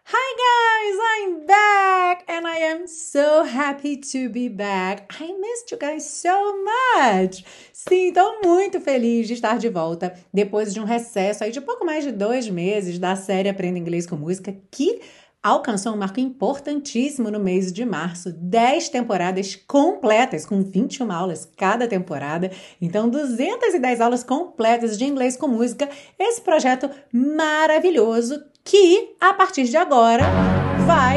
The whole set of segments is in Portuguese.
Hi guys, I'm back and I am so happy to be back. I missed you guys so much. Sim, estou muito feliz de estar de volta depois de um recesso aí de pouco mais de 2 meses da série Aprenda Inglês com Música, que alcançou um marco importantíssimo no mês de março. 10 temporadas completas, com 21 aulas cada temporada. Então, 210 aulas completas de inglês com música. Esse projeto maravilhoso que, a partir de agora, vai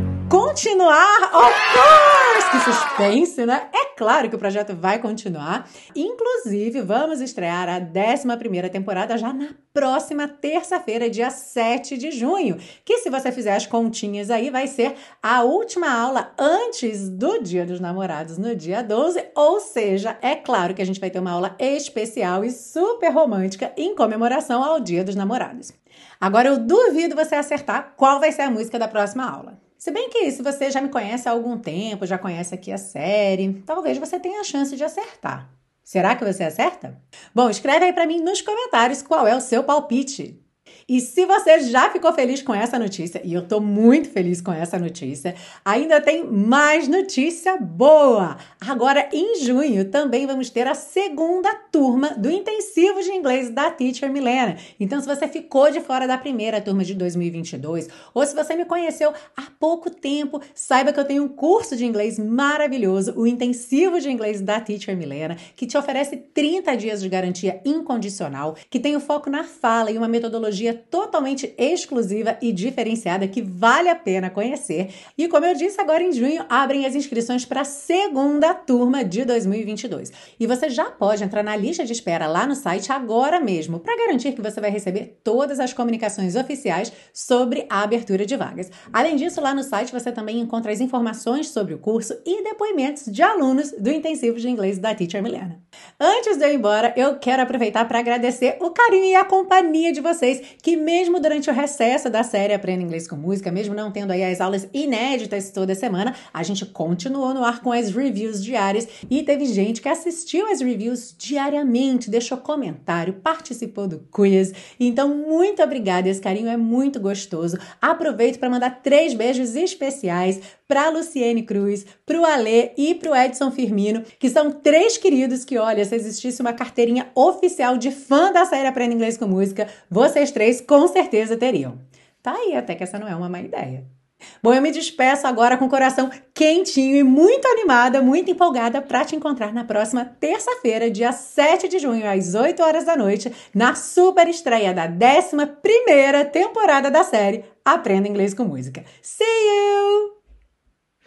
continuar, of course! Que suspense, né? É claro que o projeto vai continuar. Inclusive, vamos estrear a 11ª temporada já na próxima terça-feira, dia 7 de junho. Que, se você fizer as continhas aí, vai ser a última aula antes do Dia dos Namorados, no dia 12. Ou seja, é claro que a gente vai ter uma aula especial e super romântica em comemoração ao Dia dos Namorados. Agora, eu duvido você acertar qual vai ser a música da próxima aula. Se bem que, se você já me conhece há algum tempo, já conhece aqui a série, talvez você tenha a chance de acertar. Será que você acerta? Bom, escreve aí para mim nos comentários qual é o seu palpite. E se você já ficou feliz com essa notícia, e eu tô muito feliz com essa notícia, ainda tem mais notícia boa! Agora, em junho, também vamos ter a segunda turma do intensivo de inglês da Teacher Milena. Então, se você ficou de fora da primeira turma de 2022, ou se você me conheceu há pouco tempo, saiba que eu tenho um curso de inglês maravilhoso, o intensivo de inglês da Teacher Milena, que te oferece 30 dias de garantia incondicional, que tem o foco na fala e uma metodologia totalmente exclusiva e diferenciada que vale a pena conhecer. E como eu disse, agora em junho abrem as inscrições para a segunda turma de 2022. E você já pode entrar na lista de espera lá no site agora mesmo, para garantir que você vai receber todas as comunicações oficiais sobre a abertura de vagas. Além disso, lá no site você também encontra as informações sobre o curso e depoimentos de alunos do intensivo de inglês da Teacher Milena. Antes de eu ir embora, eu quero aproveitar para agradecer o carinho e a companhia de vocês, que mesmo durante o recesso da série Aprenda Inglês com Música, mesmo não tendo aí as aulas inéditas toda semana, a gente continuou no ar com as reviews diárias e teve gente que assistiu as reviews diariamente, deixou comentário, participou do quiz. Então, muito obrigada, esse carinho é muito gostoso. Aproveito para mandar 3 beijos especiais para a Luciene Cruz, para o Alê e para o Edson Firmino, que são 3 queridos que, olha, se existisse uma carteirinha oficial de fã da série Aprenda Inglês com Música, vocês 3 com certeza teriam. Tá aí, até que essa não é uma má ideia. Bom, eu me despeço agora com o coração quentinho e muito animada, muito empolgada para te encontrar na próxima terça-feira, dia 7 de junho, às 8 horas da noite, na super estreia da 11ª temporada da série Aprenda Inglês com Música. See you!